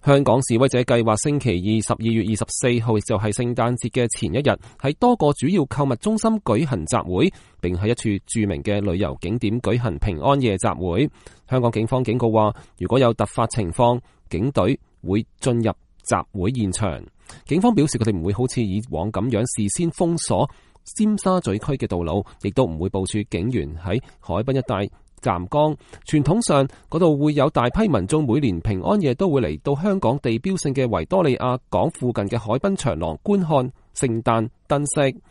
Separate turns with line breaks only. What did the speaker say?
香港示威者計劃星期二12月24號，亦就係聖誕節嘅前一日，喺多個主要購物中心舉行集會，並喺一處著名嘅旅遊景點舉行平安夜集會。香港警方警告話，如果有突發情況，警隊會進入集會現場。警方表示，佢哋唔會好似以往咁樣事先封鎖尖沙咀區嘅道路，亦都唔會部署警員喺海濱一帶站崗。傳統上嗰度會有大批民眾每年平安夜都會嚟到香港地標性嘅維多利亞港附近嘅海濱長廊觀看聖誕燈飾。